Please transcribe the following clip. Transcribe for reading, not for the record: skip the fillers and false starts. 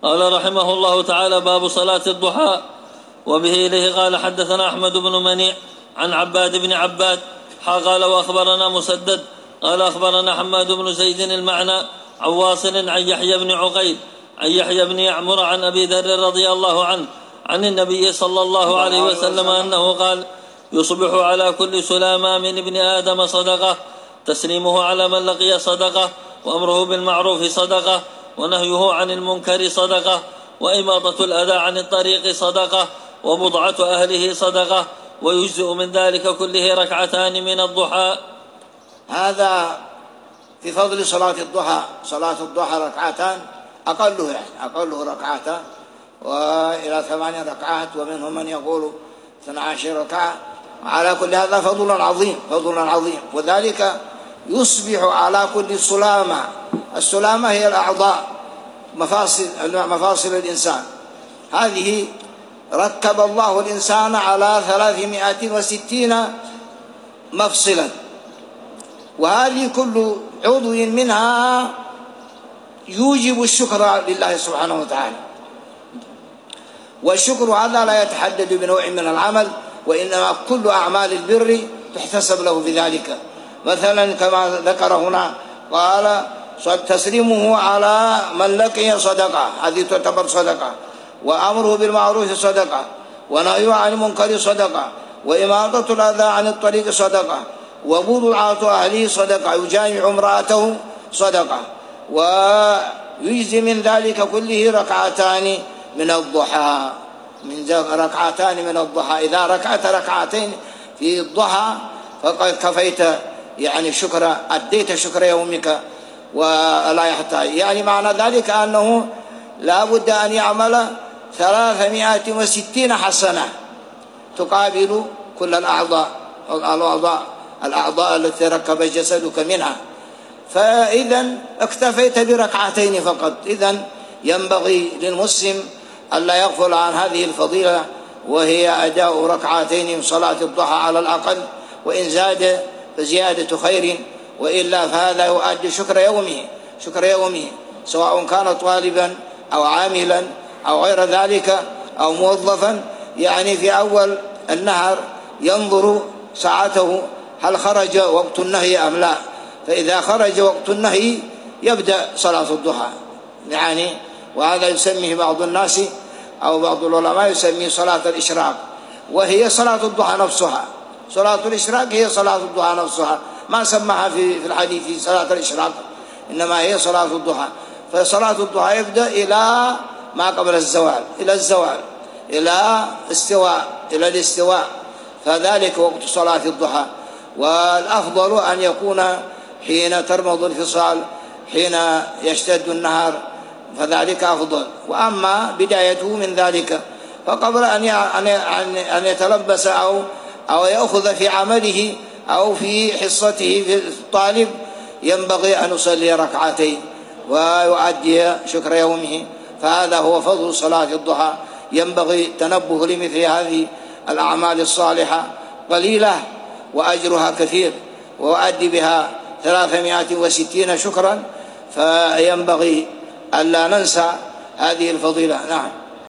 قال رحمه الله تعالى: باب صلاة الضحى. وبه إليه قال: حدثنا أحمد بن منيع عن عباد بن عباد قال: وأخبرنا مسدد قال: أخبرنا حماد بن زيد المعنى عن واصل عن يحيى بن عقيل عن يحيى بن يعمر عن أبي ذر رضي الله عنه عن النبي صلى الله عليه وسلم أنه قال: يصبح على كل سلامة من ابن آدم صدقة، تسليمه على من لقي صدقة، وأمره بالمعروف صدقة، ونهيه عن المنكر صدقة، وإماطة الأذى عن الطريق صدقة، وبضعة أهله صدقة، ويجزئ من ذلك كله ركعتان من الضحى. هذا في فضل صلاة الضحى. صلاة الضحى ركعتان، أقله ركعتان وإلى 8 ركعات، ومنهم من يقول 12 ركعة. على كل هذا فضل عظيم، وذلك يصبح على كل سلامة. السلامة هي الأعضاء، مفاصل الإنسان. هذه ركب الله الإنسان على 360 مفصلا، وهذه كل عضو منها يوجب الشكر لله سبحانه وتعالى. والشكر هذا لا يتحدد بنوع من العمل، وإنما كل أعمال البر تحتسب له بذلك. مثلا كما ذكر هنا قال: تسليمه على من لقي صدقة، هذه تعتبر صدقة، وأمره بالمعروف صدقة، ونهيه عن المنكر صدقة، وإماطة الأذى عن الطريق صدقة، وبضعة أهله صدقة، يجامع امرأته صدقة، ويجزي من ذلك كله ركعتان من الضحى. إذا ركعت ركعتين في الضحى فقد كفيت، يعني أديت شكر يومك ولا يحتاج. يعني معنى ذلك أنه لا بد أن يعمل 360 حسنة تقابل كل الأعضاء التي ركب جسدك منها. فإذا اكتفيت بركعتين فقط. إذن ينبغي للمسلم ألا يغفل عن هذه الفضيلة، وهي أداء ركعتين من صلاة الضحى على الأقل، وإن زاد فزيادة خير، وإلا فهذا يؤدي شكر يومه، سواء كان طالبا أو عاملا أو غير ذلك أو موظفا. يعني في أول النهار ينظر ساعته هل خرج وقت النهي أم لا، فإذا خرج وقت النهي يبدأ صلاة الضحى. يعني وهذا يسميه بعض الناس أو بعض العلماء يسميه صلاة الإشراق، وهي صلاة الضحى نفسها. صلاة الإشراق هي صلاة الضحى نفسها، ما سماها في الحديث صلاة الإشراق، إنما هي صلاة الضحى. فصلاة الضحى يبدأ إلى ما قبل الزوال، إلى الاستواء، فذلك وقت صلاة الضحى. والأفضل أن يكون حين ترمض الفصال، حين يشتد النهار، فذلك أفضل. وأما بدايته من ذلك، فقبل أن يتلبس أو يأخذ في عمله أو في حصته في الطالب، ينبغي أن يصلي ركعتين ويؤدي شكر يومه. فهذا هو فضل صلاة الضحى. ينبغي التنبه لمثل هذه الأعمال الصالحة، قليلة وأجرها كثير، وأؤدي بها 360 شكرا، فينبغي ألا ننسى هذه الفضيلة. نعم.